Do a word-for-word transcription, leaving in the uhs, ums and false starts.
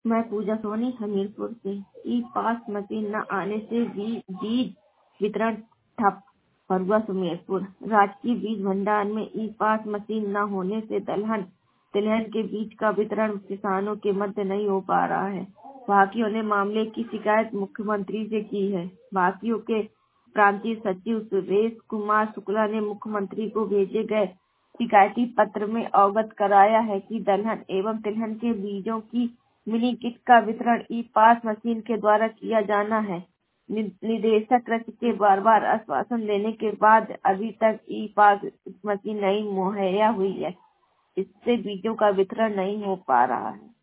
मैं पूजा सोनी हमीरपुर से। ई पास मशीन न आने से बी- बीज वितरण ठप। फरुआ सुमेरपुर। राजकीय बीज भंडार में ई पास मशीन न होने से दलहन तिलहन के बीज का वितरण किसानों के मध्य नहीं हो पा रहा है। भाकियों ने मामले की शिकायत मुख्यमंत्री से की है। भाकियों के प्रांतीय सचिव सुरेश कुमार शुक्ला ने मुख्यमंत्री को भेजे गए शिकायती पत्र में अवगत कराया है कि दलहन एवं तिलहन के बीजों की मिनी किट का वितरण ई पास मशीन के द्वारा किया जाना है। नि- निदेशक कृषि के बार बार आश्वासन देने के बाद अभी तक ई पास मशीन नहीं मुहैया हुई है। इससे बीजों का वितरण नहीं हो पा रहा है।